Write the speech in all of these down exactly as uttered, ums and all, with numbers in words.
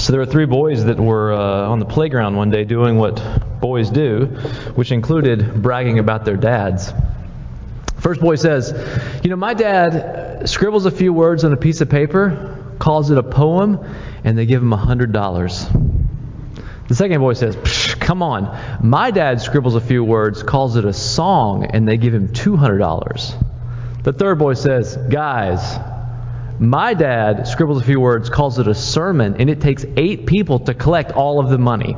So there were three boys that were uh, on the playground one day doing what boys do, which included bragging about their dads. First boy says, you know, my dad scribbles a few words on a piece of paper, calls it a poem, and they give him one hundred dollars. The second boy says, come on, my dad scribbles a few words, calls it a song, and they give him two hundred dollars. The third boy says, guys, my dad scribbles a few words, calls it a sermon, and it takes eight people to collect all of the money.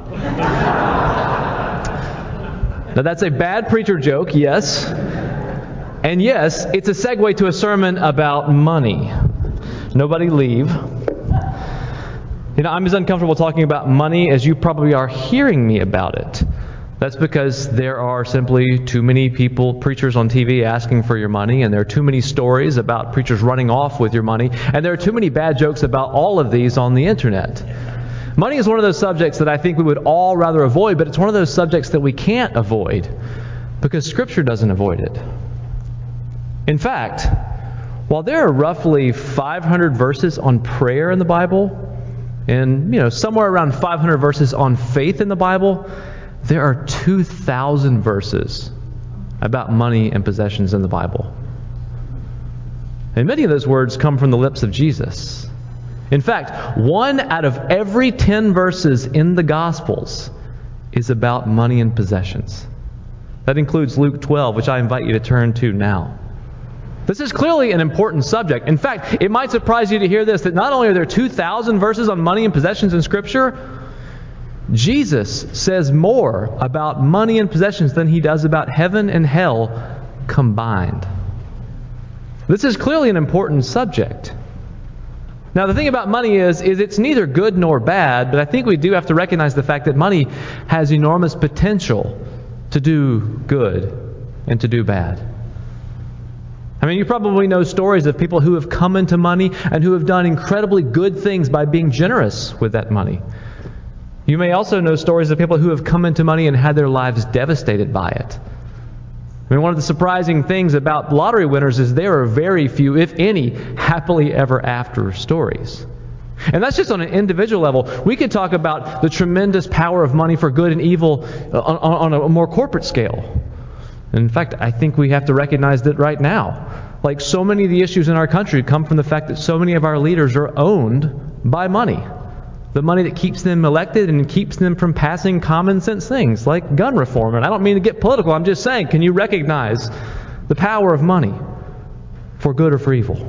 Now that's a bad preacher joke, yes. And yes, it's a segue to a sermon about money. Nobody leave. You know, I'm as uncomfortable talking about money as you probably are hearing me about it. That's because there are simply too many people, preachers on T V asking for your money, and there are too many stories about preachers running off with your money, and there are too many bad jokes about all of these on the internet. Money is one of those subjects that I think we would all rather avoid, but it's one of those subjects that we can't avoid because Scripture doesn't avoid it. In fact, while there are roughly five hundred verses on prayer in the Bible, and you know somewhere around five hundred verses on faith in the Bible, there are two thousand verses about money and possessions in the Bible. And many of those words come from the lips of Jesus. In fact, one out of every ten verses in the Gospels is about money and possessions. That includes Luke twelve, which I invite you to turn to now. This is clearly an important subject. In fact, it might surprise you to hear this, that not only are there two thousand verses on money and possessions in Scripture, Jesus says more about money and possessions than he does about heaven and hell combined. This is clearly an important subject. Now, the thing about money is, is it's neither good nor bad, but I think we do have to recognize the fact that money has enormous potential to do good and to do bad. I mean, you probably know stories of people who have come into money and who have done incredibly good things by being generous with that money. You may also know stories of people who have come into money and had their lives devastated by it. I mean, one of the surprising things about lottery winners is there are very few, if any, happily ever after stories. And that's just on an individual level. We could talk about the tremendous power of money for good and evil on, on a more corporate scale. In fact, I think we have to recognize that right now. Like so many of the issues in our country come from the fact that so many of our leaders are owned by money. The money that keeps them elected and keeps them from passing common sense things like gun reform. And I don't mean to get political. I'm just saying, can you recognize the power of money for good or for evil?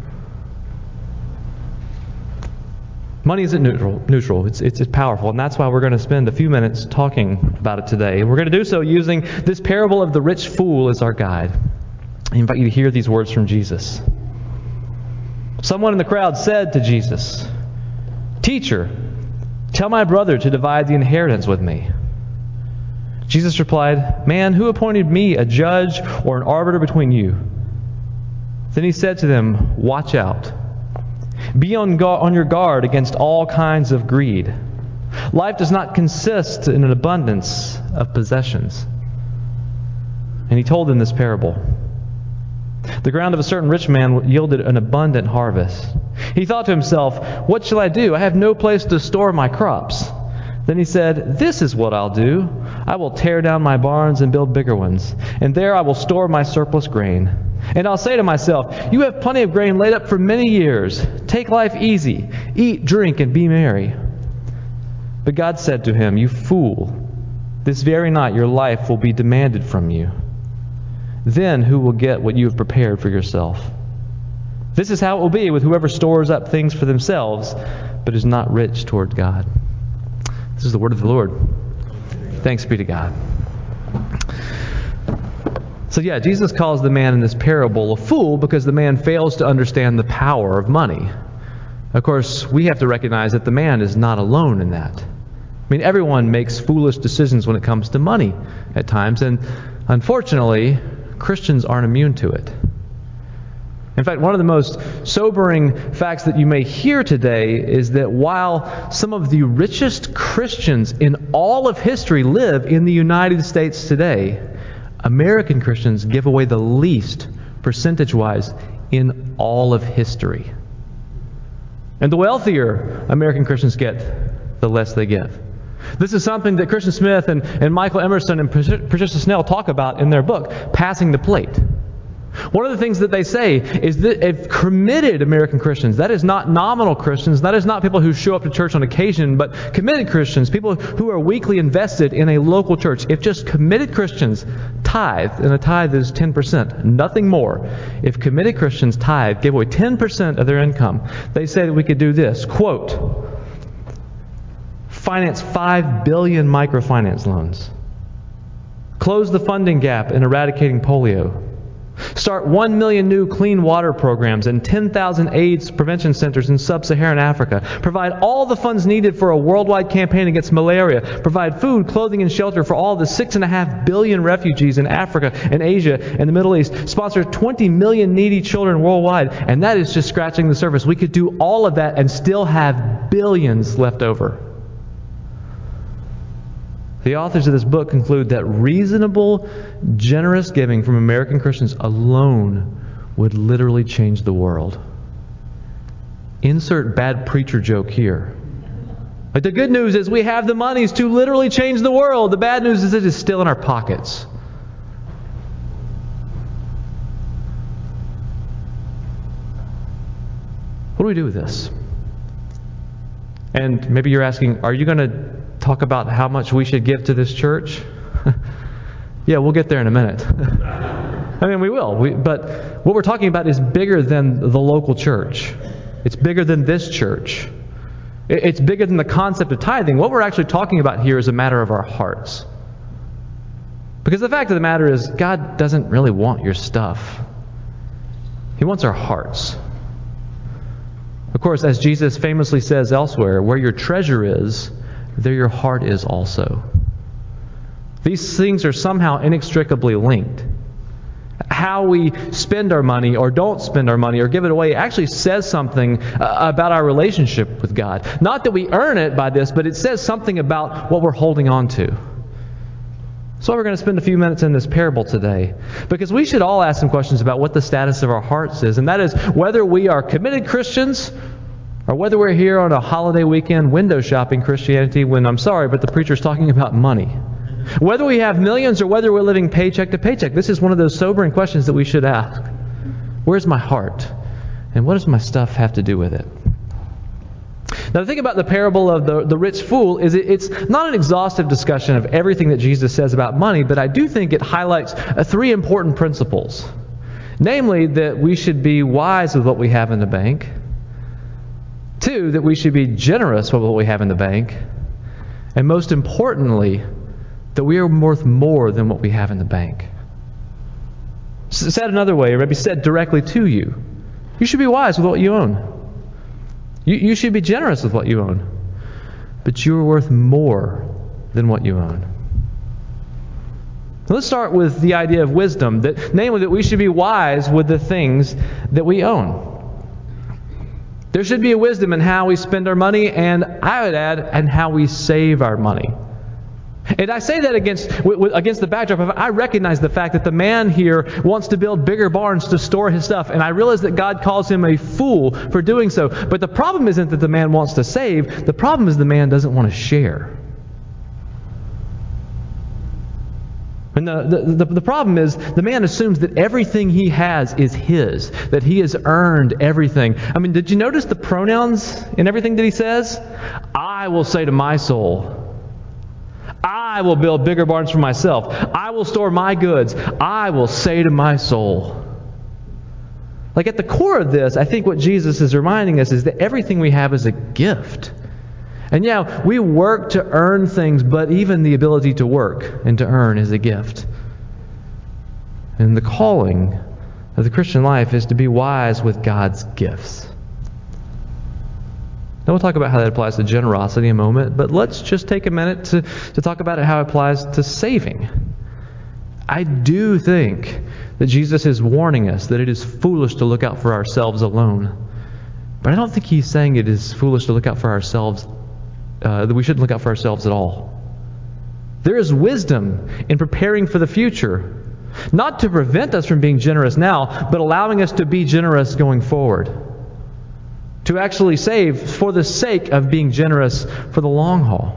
Money isn't neutral. Neutral. It's, it's, it's powerful. And that's why we're going to spend a few minutes talking about it today. We're going to do so using this parable of the rich fool as our guide. I invite you to hear these words from Jesus. Someone in the crowd said to Jesus, "Teacher, tell my brother to divide the inheritance with me." Jesus replied, "Man, who appointed me a judge or an arbiter between you?" Then he said to them, "Watch out. Be on, gu- on your guard against all kinds of greed. Life does not consist in an abundance of possessions." And he told them this parable. The ground of a certain rich man yielded an abundant harvest. He thought to himself, "What shall I do? I have no place to store my crops." Then he said, "This is what I'll do. I will tear down my barns and build bigger ones, and there I will store my surplus grain. And I'll say to myself, you have plenty of grain laid up for many years. Take life easy. Eat, drink, and be merry." But God said to him, "You fool, this very night your life will be demanded from you. Then who will get what you have prepared for yourself? This is how it will be with whoever stores up things for themselves, but is not rich toward God." This is the word of the Lord. Thanks be to God. So yeah, Jesus calls the man in this parable a fool because the man fails to understand the power of money. Of course, we have to recognize that the man is not alone in that. I mean, everyone makes foolish decisions when it comes to money at times, and unfortunately, Christians aren't immune to it. In fact, one of the most sobering facts that you may hear today is that while some of the richest Christians in all of history live in the United States today, American Christians give away the least percentage-wise in all of history. And the wealthier American Christians get, the less they give. This is something that Christian Smith and, and Michael Emerson and Patricia Snell talk about in their book, Passing the Plate. One of the things that they say is that if committed American Christians, that is not nominal Christians, that is not people who show up to church on occasion, but committed Christians, people who are weekly invested in a local church, if just committed Christians tithe, and a tithe is ten percent, nothing more. If committed Christians tithe, give away ten percent of their income, they say that we could do this, quote, finance five billion microfinance loans, close the funding gap in eradicating polio, start one million new clean water programs and ten thousand AIDS prevention centers in sub-Saharan Africa. Provide all the funds needed for a worldwide campaign against malaria. Provide food, clothing, and shelter for all the six point five billion refugees in Africa and Asia and the Middle East. Sponsor twenty million needy children worldwide. And that is just scratching the surface. We could do all of that and still have billions left over. The authors of this book conclude that reasonable, generous giving from American Christians alone would literally change the world. Insert bad preacher joke here. But the good news is we have the monies to literally change the world. The bad news is it is still in our pockets. What do we do with this? And maybe you're asking, are you going to talk about how much we should give to this church? Yeah, we'll get there in a minute. I mean, we will. We, but what we're talking about is bigger than the local church. It's bigger than this church. It, it's bigger than the concept of tithing. What we're actually talking about here is a matter of our hearts. Because the fact of the matter is, God doesn't really want your stuff. He wants our hearts. Of course, as Jesus famously says elsewhere, where your treasure is, there your heart is also. These things are somehow inextricably linked. How we spend our money or don't spend our money or give it away actually says something uh, about our relationship with God. Not that we earn it by this, but it says something about what we're holding on to. So we're going to spend a few minutes in this parable today, because we should all ask some questions about what the status of our hearts is, and that is whether we are committed Christians or whether we're here on a holiday weekend window shopping Christianity when, I'm sorry, but the preacher's talking about money. Whether we have millions or whether we're living paycheck to paycheck. This is one of those sobering questions that we should ask. Where's my heart? And what does my stuff have to do with it? Now, the thing about the parable of the, the rich fool is it, it's not an exhaustive discussion of everything that Jesus says about money, but I do think it highlights uh, three important principles. Namely, that we should be wise with what we have in the bank. Two, that we should be generous with what we have in the bank. And most importantly, that we are worth more than what we have in the bank. Said another way, or maybe said directly to you, you should be wise with what you own. You, you should be generous with what you own. But you are worth more than what you own. Let's start with the idea of wisdom, that namely that we should be wise with the things that we own. There should be a wisdom in how we spend our money, and I would add, and how we save our money. And I say that against against the backdrop of, I recognize the fact that the man here wants to build bigger barns to store his stuff, and I realize that God calls him a fool for doing so. But the problem isn't that the man wants to save. The problem is the man doesn't want to share. And the, the, the, the problem is the man assumes that everything he has is his, that he has earned everything. I mean, did you notice the pronouns in everything that he says? I will say to my soul, I will build bigger barns for myself. I will store my goods. I will say to my soul. Like at the core of this, I think what Jesus is reminding us is that everything we have is a gift. And yeah, we work to earn things, but even the ability to work and to earn is a gift. And the calling of the Christian life is to be wise with God's gifts. Now we'll talk about how that applies to generosity in a moment, but let's just take a minute to, to talk about how it applies to saving. I do think that Jesus is warning us that it is foolish to look out for ourselves alone. But I don't think he's saying it is foolish to look out for ourselves, uh, that we shouldn't look out for ourselves at all. There is wisdom in preparing for the future, not to prevent us from being generous now, but allowing us to be generous going forward. to actually save for the sake of being generous for the long haul.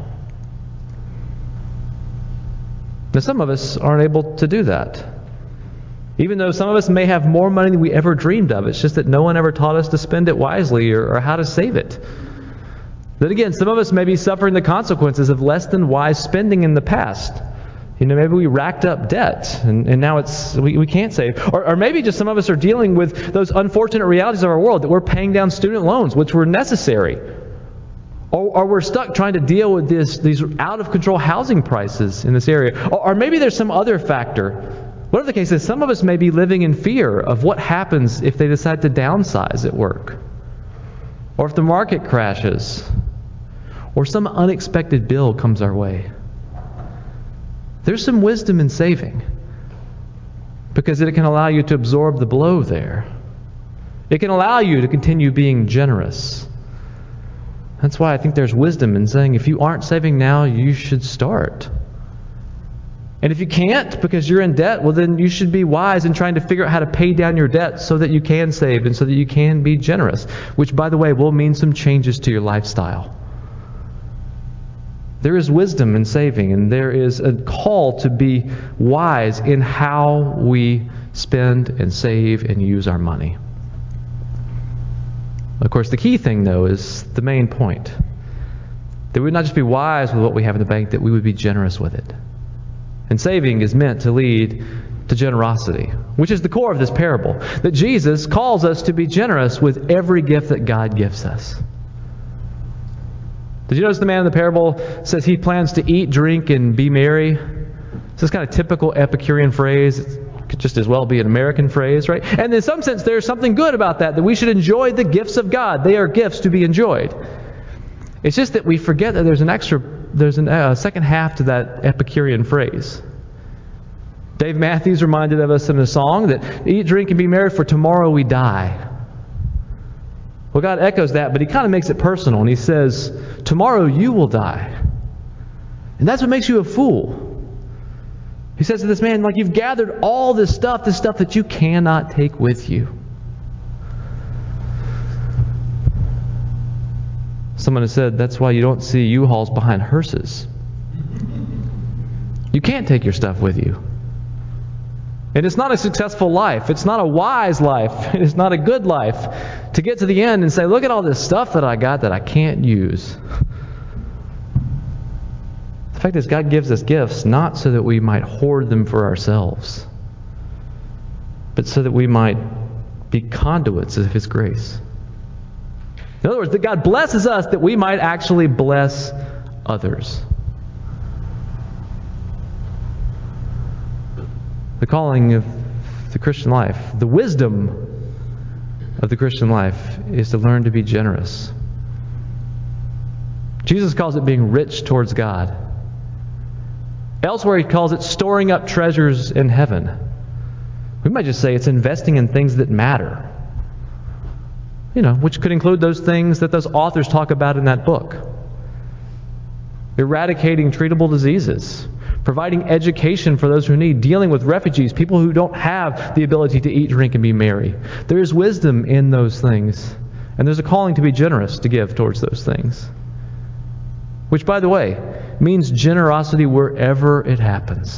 Now, some of us aren't able to do that. Even though some of us may have more money than we ever dreamed of, it's just that no one ever taught us to spend it wisely or, or how to save it. Then again, some of us may be suffering the consequences of less than wise spending in the past. You know, maybe we racked up debt and, and now it's we, we can't save. Or, or maybe just some of us are dealing with those unfortunate realities of our world, that we're paying down student loans, which were necessary. Or, or we're stuck trying to deal with this, these out-of-control housing prices in this area. Or, or maybe there's some other factor. Whatever the case is, some of us may be living in fear of what happens if they decide to downsize at work. Or if the market crashes. Or some unexpected bill comes our way. There's some wisdom in saving, because it can allow you to absorb the blow there. It can allow you to continue being generous. That's why I think there's wisdom in saying if you aren't saving now, you should start. And if you can't because you're in debt, well then you should be wise in trying to figure out how to pay down your debt so that you can save and so that you can be generous, which, by the way, will mean some changes to your lifestyle. There is wisdom in saving, and there is a call to be wise in how we spend and save and use our money. Of course, the key thing, though, is the main point. That we would not just be wise with what we have in the bank, that we would be generous with it. And saving is meant to lead to generosity, which is the core of this parable. That Jesus calls us to be generous with every gift that God gives us. Did you notice the man in the parable says he plans to eat, drink, and be merry? It's this kind of typical Epicurean phrase. It could just as well be an American phrase, right? And in some sense, there's something good about that, that we should enjoy the gifts of God. They are gifts to be enjoyed. It's just that we forget that there's an extra, there's a uh, second half to that Epicurean phrase. Dave Matthews reminded of us in a song that eat, drink, and be merry, for tomorrow we die. Well, God echoes that, but he kind of makes it personal, and he says, tomorrow you will die. And that's what makes you a fool. He says to this man, like, you've gathered all this stuff, this stuff that you cannot take with you. Someone has said that's why you don't see U-Hauls behind hearses. You can't take your stuff with you. And it's not a successful life. It's not a wise life. It's not a good life to get to the end and say, look at all this stuff that I got that I can't use. The fact is, God gives us gifts not so that we might hoard them for ourselves, but so that we might be conduits of His grace. In other words, that God blesses us that we might actually bless others. The calling of the Christian life, the wisdom of the Christian life, is to learn to be generous. Jesus calls it being rich towards God. Elsewhere, he calls it storing up treasures in heaven. We might just say it's investing in things that matter. You know, which could include those things that those authors talk about in that book. Eradicating treatable diseases, providing education for those who need, dealing with refugees, people who don't have the ability to eat, drink, and be merry. There is wisdom in those things, and there's a calling to be generous, to give towards those things. Which, by the way, means generosity wherever it happens.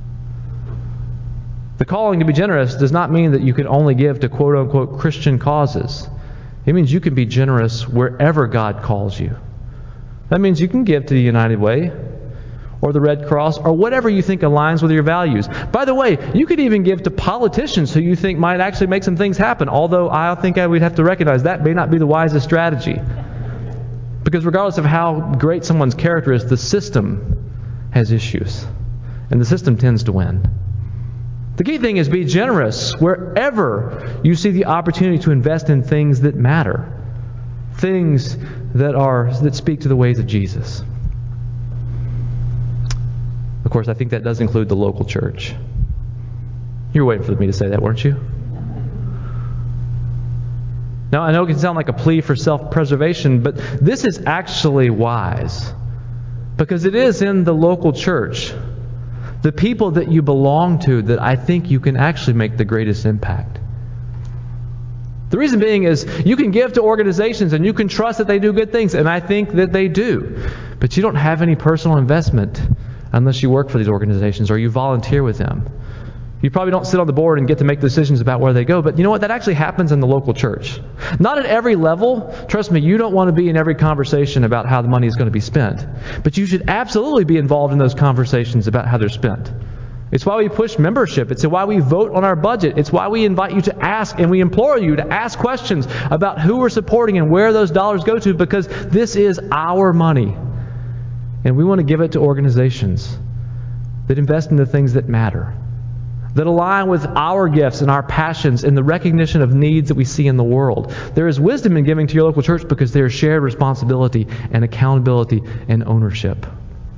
The calling to be generous does not mean that you can only give to quote-unquote Christian causes. It means you can be generous wherever God calls you. That means you can give to the United Way, or the Red Cross, or whatever you think aligns with your values. By the way, you could even give to politicians who you think might actually make some things happen, although I think I would have to recognize that may not be the wisest strategy. Because regardless of how great someone's character is, the system has issues, and the system tends to win. The key thing is be generous wherever you see the opportunity to invest in things that matter, things that are that speak to the ways of Jesus. Of course, I think that does include the local church. You were waiting for me to say that, weren't you? Now, I know it can sound like a plea for self-preservation, but this is actually wise, because it is in the local church, the people that you belong to, that I think you can actually make the greatest impact. The reason being is you can give to organizations and you can trust that they do good things, and I think that they do. But you don't have any personal investment unless you work for these organizations or you volunteer with them. You probably don't sit on the board and get to make decisions about where they go, but you know what? That actually happens in the local church. Not at every level. Trust me, you don't want to be in every conversation about how the money is going to be spent. But you should absolutely be involved in those conversations about how they're spent. It's why we push membership. It's why we vote on our budget. It's why we invite you to ask and we implore you to ask questions about who we're supporting and where those dollars go to, because this is our money. And we want to give it to organizations that invest in the things that matter, that align with our gifts and our passions and the recognition of needs that we see in the world. There is wisdom in giving to your local church because there is shared responsibility and accountability and ownership.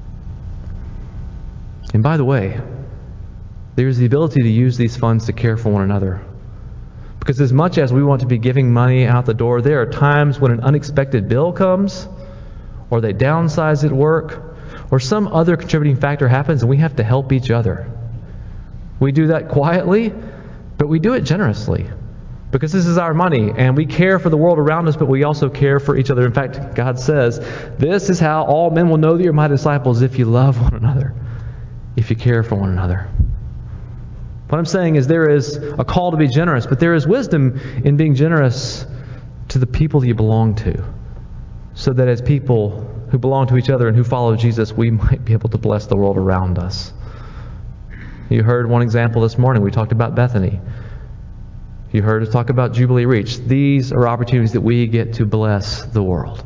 And by the way, there is the ability to use these funds to care for one another. Because as much as we want to be giving money out the door, there are times when an unexpected bill comes, or they downsize at work, or some other contributing factor happens and we have to help each other. We do that quietly, but we do it generously. Because this is our money, and we care for the world around us, but we also care for each other. In fact, God says, this is how all men will know that you're my disciples, if you love one another, if you care for one another. What I'm saying is there is a call to be generous, but there is wisdom in being generous to the people that you belong to, so that as people who belong to each other and who follow Jesus, we might be able to bless the world around us. You heard one example this morning. We talked about Bethany. You heard us talk about Jubilee Reach. These are opportunities that we get to bless the world.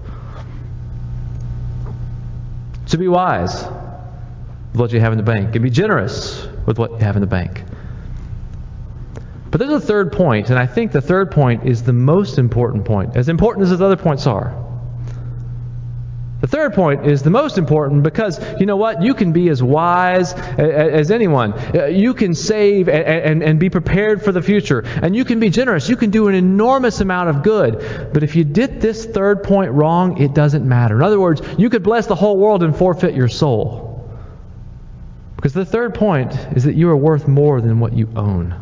So be wise with what you have in the bank, and be generous with what you have in the bank. But there's a third point, and I think the third point is the most important point, as important as the other points are. The third point is the most important because, you know what? You can be as wise as anyone. You can save and, and, and be prepared for the future. And you can be generous. You can do an enormous amount of good. But if you did this third point wrong, it doesn't matter. In other words, you could bless the whole world and forfeit your soul. Because the third point is that you are worth more than what you own.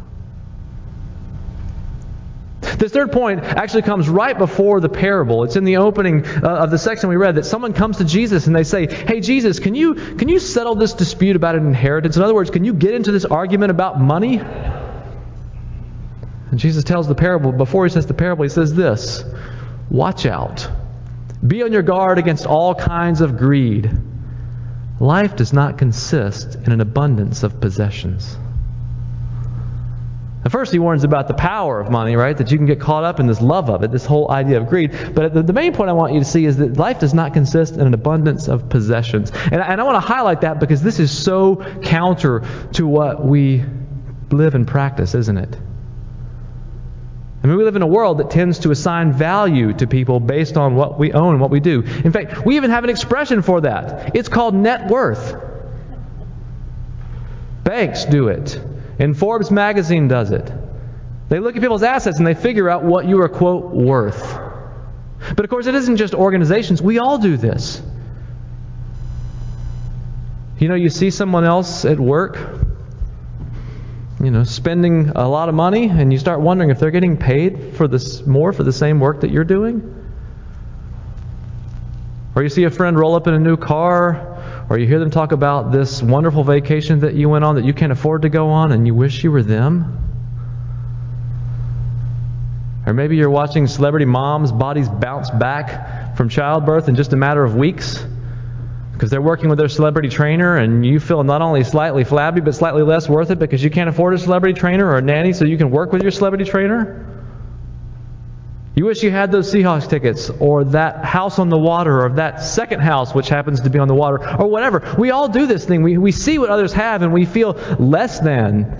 This third point actually comes right before the parable. It's in the opening uh, of the section we read that someone comes to Jesus and they say, hey, Jesus, can you can you settle this dispute about an inheritance? In other words, can you get into this argument about money? And Jesus tells the parable. Before he says the parable, he says this: watch out. Be on your guard against all kinds of greed. Life does not consist in an abundance of possessions. At first he warns about the power of money, right? That you can get caught up in this love of it, this whole idea of greed. But the, the main point I want you to see is that life does not consist in an abundance of possessions. And, and I want to highlight that because this is so counter to what we live and practice, isn't it? I mean, we live in a world that tends to assign value to people based on what we own and what we do. In fact, we even have an expression for that. It's called net worth. Banks do it. And Forbes magazine does it. They look at people's assets and they figure out what you are, quote, worth. But of course, it isn't just organizations. We all do this. You know, you see someone else at work, you know, spending a lot of money, and you start wondering if they're getting paid for this more for the same work that you're doing. Or you see a friend roll up in a new car, or you hear them talk about this wonderful vacation that you went on that you can't afford to go on and you wish you were them. Or maybe you're watching celebrity moms' bodies bounce back from childbirth in just a matter of weeks because they're working with their celebrity trainer, and you feel not only slightly flabby but slightly less worth it because you can't afford a celebrity trainer or a nanny so you can work with your celebrity trainer. You wish you had those Seahawks tickets, or that house on the water, or that second house which happens to be on the water, or whatever. We all do this thing. We, we see what others have and we feel less than.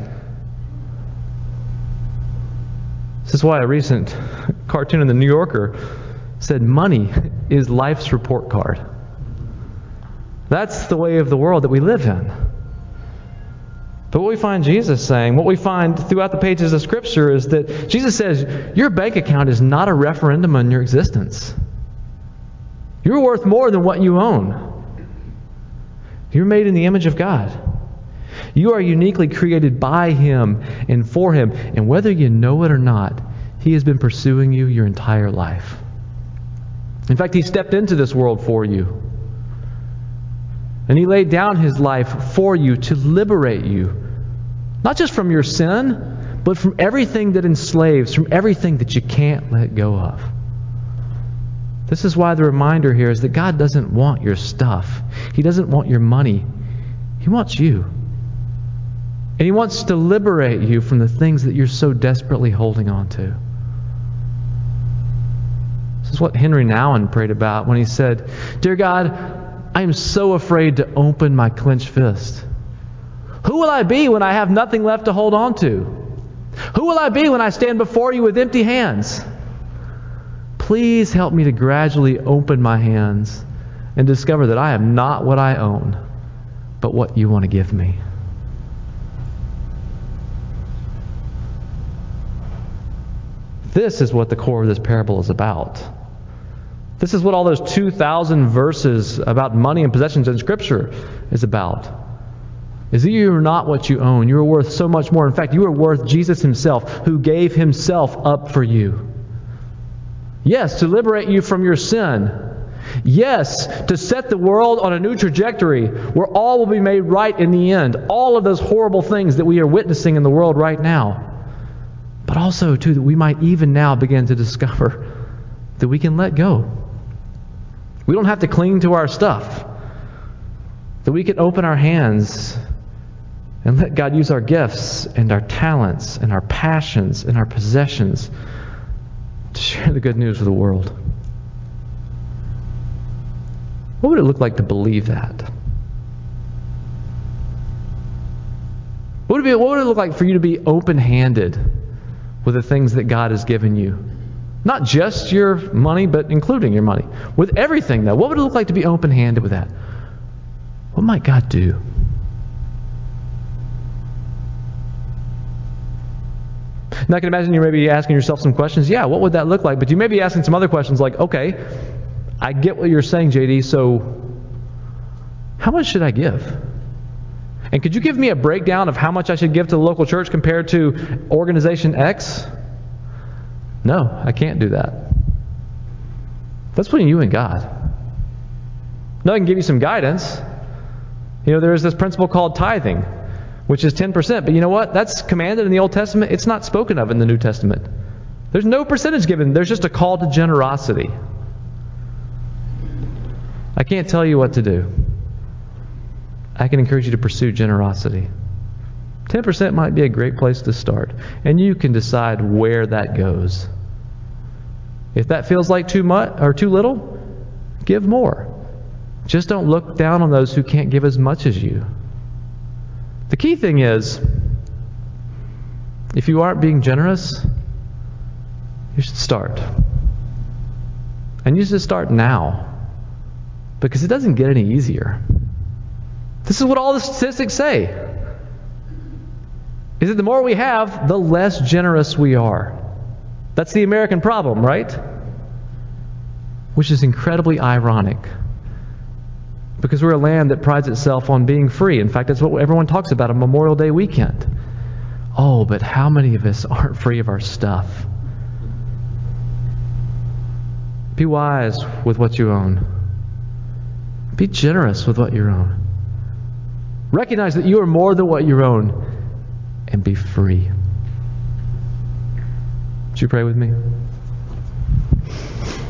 This is why a recent cartoon in the New Yorker said money is life's report card. That's the way of the world that we live in. But what we find Jesus saying, what we find throughout the pages of Scripture is that Jesus says, your bank account is not a referendum on your existence. You're worth more than what you own. You're made in the image of God. You are uniquely created by Him and for Him. And whether you know it or not, He has been pursuing you your entire life. In fact, He stepped into this world for you. And He laid down His life for you to liberate you. Not just from your sin, but from everything that enslaves, from everything that you can't let go of. This is why the reminder here is that God doesn't want your stuff. He doesn't want your money. He wants you. And He wants to liberate you from the things that you're so desperately holding on to. This is what Henry Nouwen prayed about when he said, "Dear God, I am so afraid to open my clenched fist. Who will I be when I have nothing left to hold on to? Who will I be when I stand before you with empty hands? Please help me to gradually open my hands and discover that I am not what I own, but what you want to give me." This is what the core of this parable is about. This is what all those two thousand verses about money and possessions in Scripture is about. Is that you are not what you own. You are worth so much more. In fact, you are worth Jesus Himself, who gave Himself up for you. Yes, to liberate you from your sin. Yes, to set the world on a new trajectory where all will be made right in the end. All of those horrible things that we are witnessing in the world right now. But also, too, that we might even now begin to discover that we can let go. We don't have to cling to our stuff. That we can open our hands and let God use our gifts and our talents and our passions and our possessions to share the good news with the world. What would it look like to believe that? What would it, be, what would it look like for you to be open-handed with the things that God has given you? Not just your money, but including your money. With everything, though. What would it look like to be open-handed with that? What might God do? Now, I can imagine you may be asking yourself some questions. Yeah, what would that look like? But you may be asking some other questions like, okay, I get what you're saying, J D, so how much should I give? And could you give me a breakdown of how much I should give to the local church compared to organization X? No, I can't do that. That's between you and God. Now, I can give you some guidance. You know, there is this principle called tithing, which is ten percent. But you know what? That's commanded in the Old Testament. It's not spoken of in the New Testament. There's no percentage given. There's just a call to generosity. I can't tell you what to do. I can encourage you to pursue generosity. ten percent might be a great place to start. And you can decide where that goes. If that feels like too much or too little, give more. Just don't look down on those who can't give as much as you. The key thing is, if you aren't being generous, you should start. And you should start now. Because it doesn't get any easier. This is what all the statistics say. Is that the more we have, the less generous we are. That's the American problem, right? Which is incredibly ironic. Because we're a land that prides itself on being free. In fact, that's what everyone talks about on Memorial Day weekend. Oh, but how many of us aren't free of our stuff? Be wise with what you own. Be generous with what you own. Recognize that you are more than what you own, and be free. Would you pray with me?